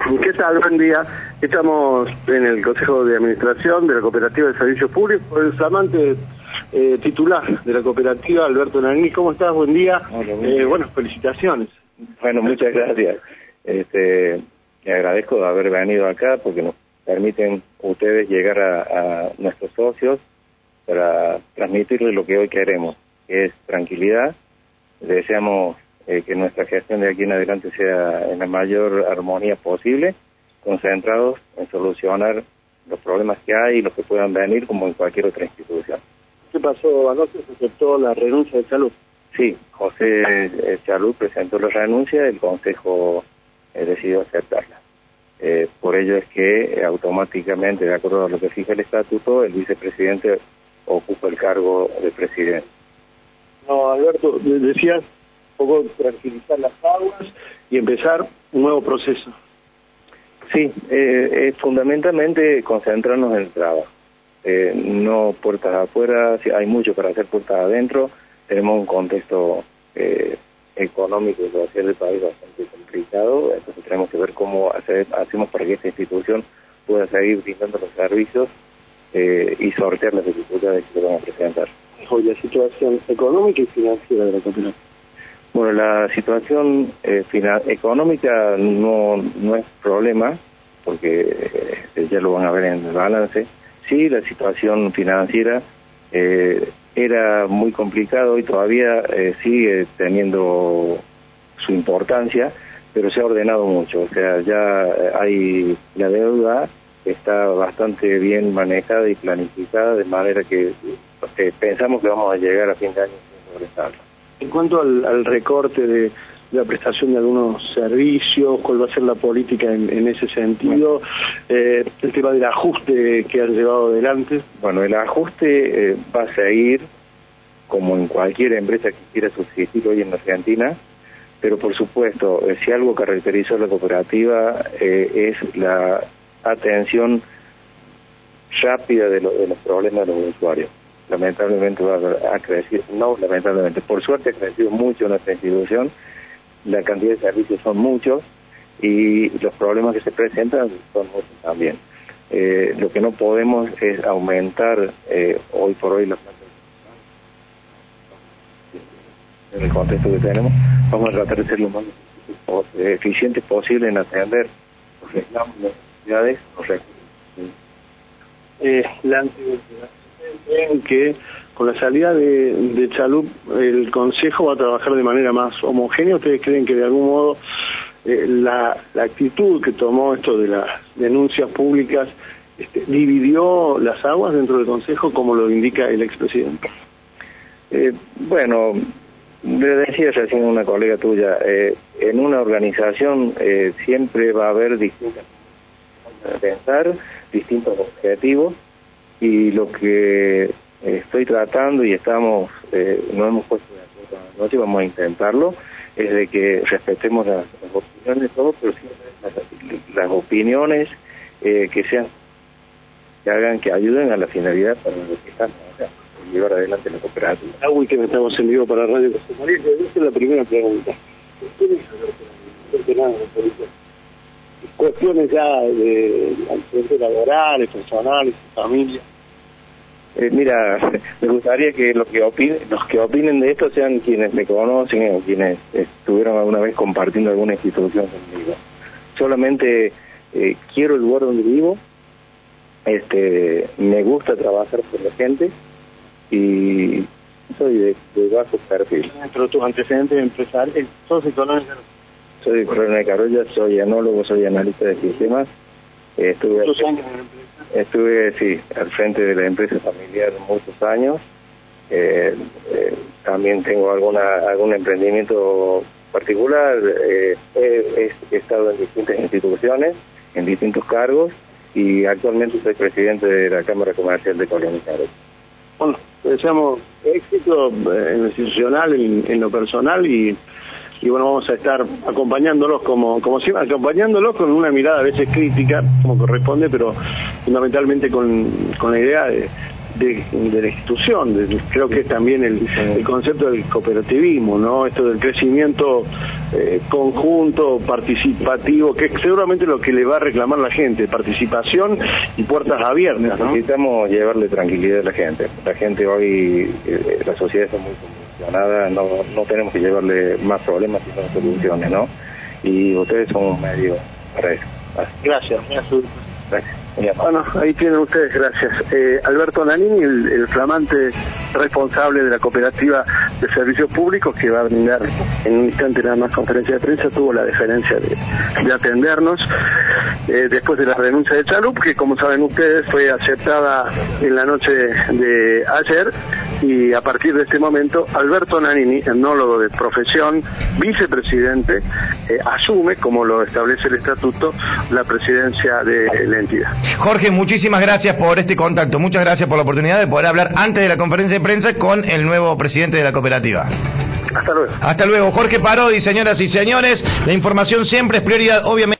¿Qué tal? Buen día. Estamos en el Consejo de Administración de la Cooperativa de Servicios Públicos por el flamante titular de la cooperativa, Alberto Nani. ¿Cómo estás? Buen día. Hola, Bueno, felicitaciones. Bueno, muchas gracias. Le agradezco de haber venido acá porque nos permiten ustedes llegar a nuestros socios para transmitirles lo que hoy queremos, que es tranquilidad. Deseamos que nuestra gestión de aquí en adelante sea en la mayor armonía posible, concentrados en solucionar los problemas que hay y los que puedan venir, como en cualquier otra institución. ¿Qué pasó anoche? ¿Se aceptó la renuncia de Chalú? Sí, José Chalú presentó la renuncia, el Consejo decidió aceptarla. Por ello es que automáticamente, de acuerdo a lo que fija el estatuto, el vicepresidente ocupa el cargo de presidente. No, Alberto, decías un poco tranquilizar las aguas y empezar un nuevo proceso. Sí, fundamentalmente concentrarnos en el trabajo. No puertas afuera, hay mucho para hacer puertas adentro. Tenemos un contexto económico y social del país bastante complicado, entonces tenemos que ver cómo hacemos para que esta institución pueda seguir brindando los servicios y sortear las dificultades que le van a presentar. Hoy la situación económica y financiera de la cooperativa. Bueno, la situación económica no es problema, porque ya lo van a ver en el balance. Sí, la situación financiera era muy complicado y todavía sigue teniendo su importancia, pero se ha ordenado mucho. O sea, ya hay la deuda está bastante bien manejada y planificada, de manera que pensamos que vamos a llegar a fin de año sin sobresalto. En cuanto al recorte de la prestación de algunos servicios, ¿cuál va a ser la política en ese sentido? El tema del ajuste que han llevado adelante. Bueno, el ajuste va a seguir como en cualquier empresa que quiera subsistir hoy en Argentina, pero por supuesto, si algo caracterizó a la cooperativa es la atención rápida de los problemas de los usuarios. Lamentablemente ha crecido, no lamentablemente, por suerte ha crecido mucho nuestra institución, la cantidad de servicios son muchos y los problemas que se presentan son muchos también. Lo que no podemos es aumentar hoy por hoy los en el contexto que tenemos. Vamos a tratar de ser lo más eficientes posible en atender los reclamos, las necesidades, los recursos. La creen que con la salida de Chalú el Consejo va a trabajar de manera más homogénea. ¿Ustedes creen que de algún modo la actitud que tomó esto de las denuncias públicas dividió las aguas dentro del Consejo, como lo indica el expresidente? Bueno, le decía recién a una colega tuya, en una organización siempre va a haber distintas formas de pensar, distintos objetivos, y lo que estoy tratando y no hemos puesto de acuerdo anoche, vamos a intentarlo, es de que respetemos las opiniones de todos, pero siempre las opiniones que ayuden a la finalidad para lo que estamos acá, llevar adelante la cooperativa. Uy, que estamos en vivo para Radio Costa. Esa es la primera pregunta. Cuestiones ya de accidentes laborales, personales, familia. Mira, me gustaría que los que opinen de esto sean quienes me conocen o quienes estuvieron alguna vez compartiendo alguna institución conmigo. Solamente quiero el lugar donde vivo, me gusta trabajar por la gente y soy de bajo perfil. Entre tus antecedentes empresariales, ¿sos económico? Soy coronel de Carolla, soy enólogo, soy analista de sistemas. Estuve al frente de la empresa familiar muchos años. También tengo algún emprendimiento particular. He estado en distintas instituciones, en distintos cargos, y actualmente soy presidente de la Cámara Comercial de Colonia. Bueno, deseamos éxito en lo institucional, en lo personal, y bueno, vamos a estar acompañándolos como siempre, acompañándolos con una mirada a veces crítica, como corresponde, pero fundamentalmente con la idea de la institución. Creo que es también el concepto del cooperativismo, ¿no? Esto del crecimiento conjunto, participativo, que es seguramente lo que le va a reclamar la gente, participación y puertas abiertas, ¿no? Necesitamos llevarle tranquilidad a la gente. La gente hoy, la sociedad está muy convulsionada, no tenemos que llevarle más problemas sino soluciones, ¿no? Y ustedes son un medio para eso. Gracias, Gracias. Bueno, ahí tienen ustedes, gracias. Alberto Nanini, el flamante responsable de la cooperativa de servicios públicos, que va a brindar en un instante nada más conferencia de prensa, tuvo la deferencia de atendernos después de la renuncia de Chalup, que como saben ustedes fue aceptada en la noche de ayer, y a partir de este momento Alberto Nanini, etnólogo de profesión, vicepresidente, asume, como lo establece el estatuto, la presidencia de la entidad. Jorge, muchísimas gracias por este contacto, muchas gracias por la oportunidad de poder hablar antes de la conferencia de prensa con el nuevo presidente de la cooperativa. Hasta luego. Hasta luego, Jorge Parodi, señoras y señores, la información siempre es prioridad, obviamente.